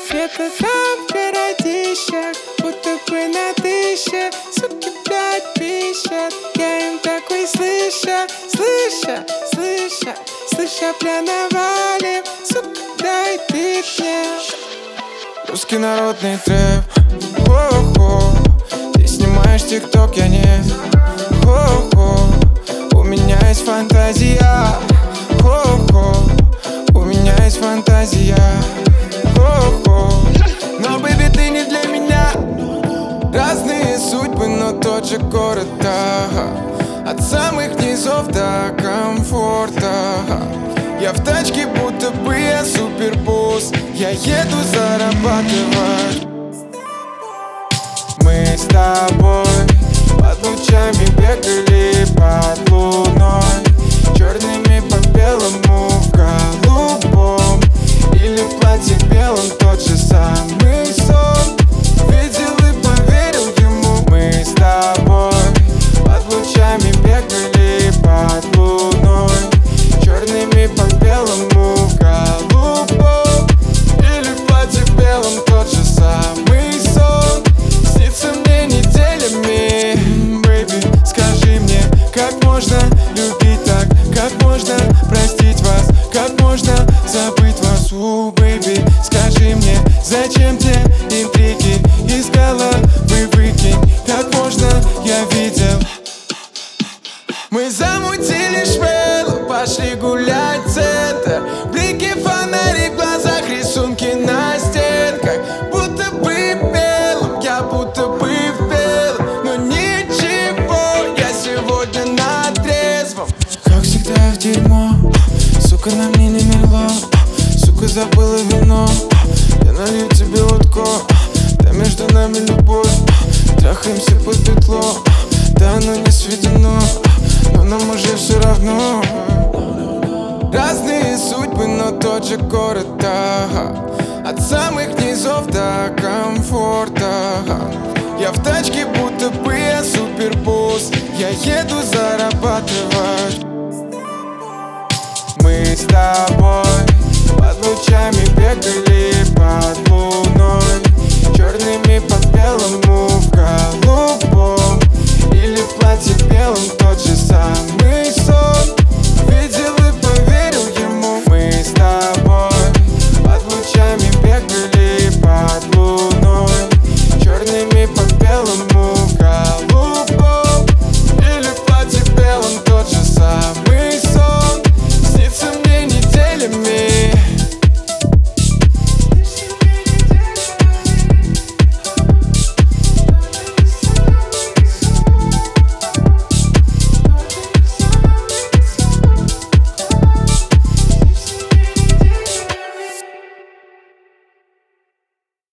Где-то там в городищах, будто бы на тысяче, суки, блядь, пищат. Я им такой слыша, бля, навалим. Сука, дай ты мне. Русский народный трэп, хо-хо. Ты снимаешь тикток, я нет, хо-хо. У меня есть фантазия, хо-хо. У меня есть фантазия, хо-хо. Но, бэби, ты не для меня. Разные судьбы, но тот же город, ага. От самых низов до комфорта. Я в тачке, будто бы я супербосс. Я еду зарабатывать. Мы с тобой под лучами бегали под луной, черными по белому в голубом, или в платье белом, тот же самый сон. Видел и поверил ему. Мы с тобой под лучами бегали под луной, черными по белому в голубом, или в платье белом, тот же самый сон. Снится мне неделями. Бэйби, скажи мне, как можно любить так? Как можно простить вас? Как можно забыть вас? Бэйби, скажи мне, зачем те интриги? Из головы выкинь. Как можно, я видел. Мы замутили швелу, пошли гулять в центр. Блики фонарей в глазах, рисунки на стенках. Будто бы белым, я будто бы в белом. Но ничего, я сегодня на трезвом. Как всегда в дерьмо, сука, на мне не мерло. Сука, забыла вино, я налью тебе водку. Да между нами любовь, трахаемся под петло. Да оно не сведено, но нам уже все равно. Разные судьбы, но тот же город, ага. От самых низов до комфорта. Я в тачке, будто бы я супербосс. Я еду зарабатывать. Мы с тобой под лучами